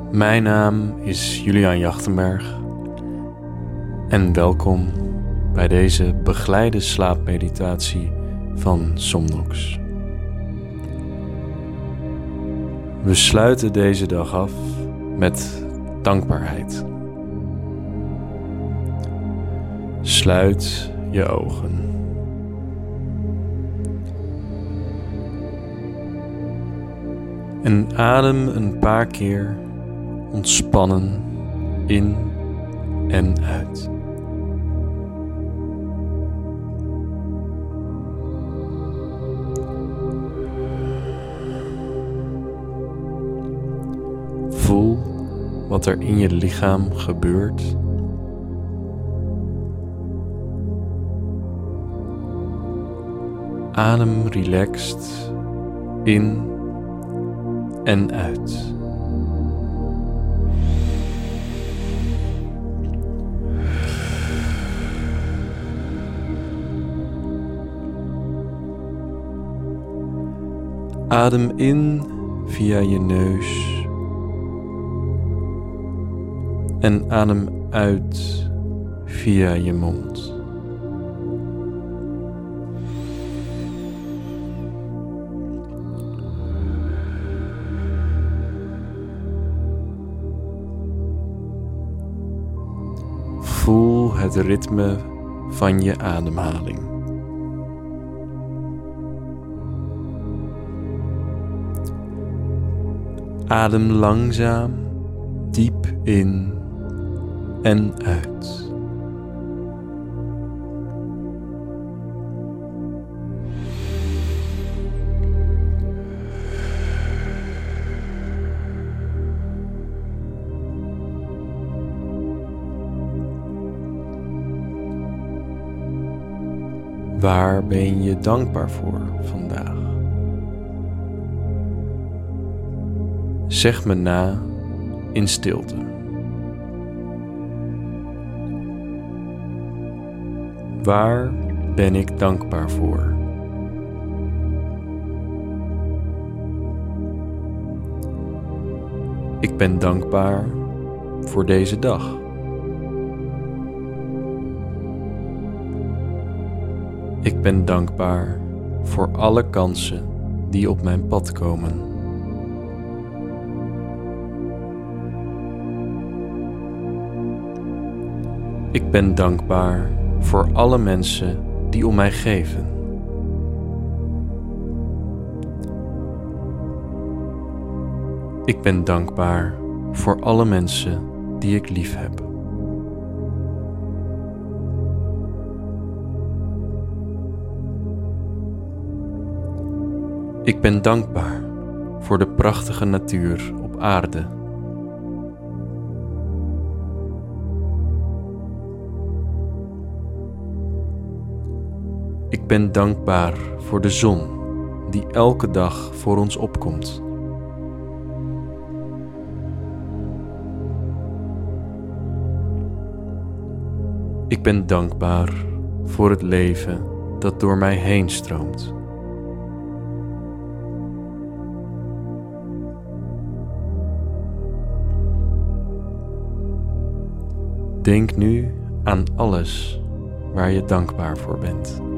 Mijn naam is Julian Jachtenberg en welkom bij deze begeleide slaapmeditatie van Somnox. We sluiten deze dag af met dankbaarheid. Sluit je ogen. En adem een paar keer ontspannen in en uit. Voel wat er in je lichaam gebeurt. Adem relaxed in en uit. Adem in via je neus en adem uit via je mond. Voel het ritme van je ademhaling. Adem langzaam, diep in en uit. Waar ben je dankbaar voor vandaag? Zeg me na in stilte. Waar ben ik dankbaar voor? Ik ben dankbaar voor deze dag. Ik ben dankbaar voor alle kansen die op mijn pad komen. Ik ben dankbaar voor alle mensen die om mij geven. Ik ben dankbaar voor alle mensen die ik lief heb. Ik ben dankbaar voor de prachtige natuur op aarde. Ik ben dankbaar voor de zon die elke dag voor ons opkomt. Ik ben dankbaar voor het leven dat door mij heen stroomt. Denk nu aan alles waar je dankbaar voor bent.